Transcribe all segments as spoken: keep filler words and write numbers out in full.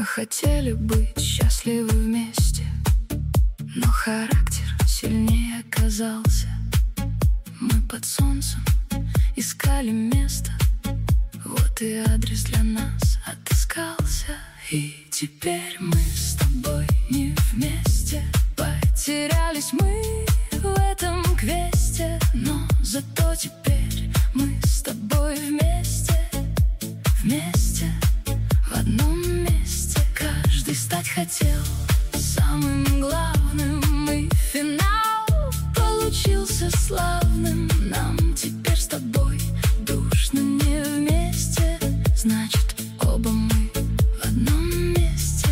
хотели быть счастливы вместе, но характер сильнее оказался. Мы под солнцем искали место, вот и адрес для нас отыскался. И теперь мы с тобой не вместе. Потерялись мы в этом квесте, но зато теперь мы с тобой вместе. Вместе, в одном месте. Каждый стать хотел самым главным, и финал получился славным. Нам теперь с тобой душно не вместе, значит, оба мы в одном месте.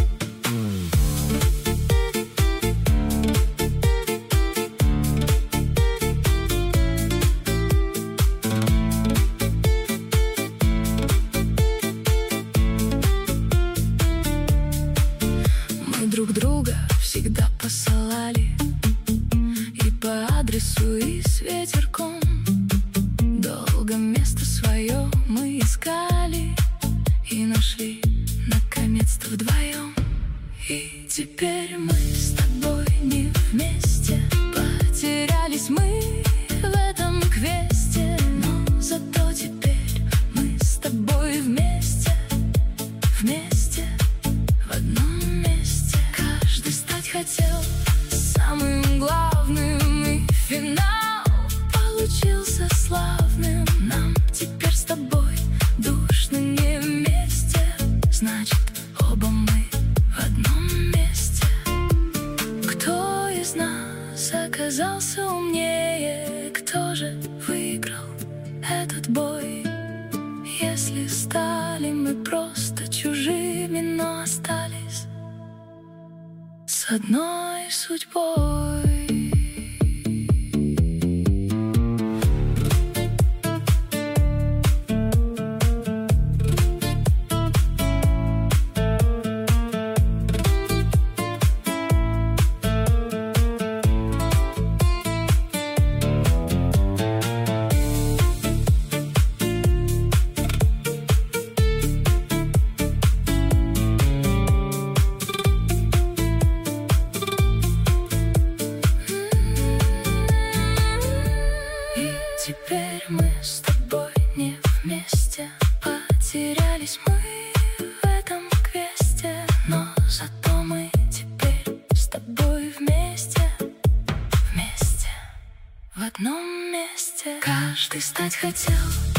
Мы друг друга всегда посылали и по адресу, и с ветерком. Долго место свое мы искали и нашли наконец-то вдвоем. И теперь мы с тобой не вместе. Потерялись мы в этом квесте, но зато теперь мы с тобой вместе. Вместе, в одном месте. Каждый стать хотел самым главным, и финал получился славным. Нам теперь с тобой душно не вместе, значит, оба мы в одном месте. Кто из нас оказался умнее? Кто же выиграл этот бой? Если стали мы просто чужими, но остались с одной судьбой. Теперь мы с тобой не вместе. Потерялись мы в этом квесте, но зато мы теперь с тобой вместе. Вместе, в одном месте. Каждый стать хотел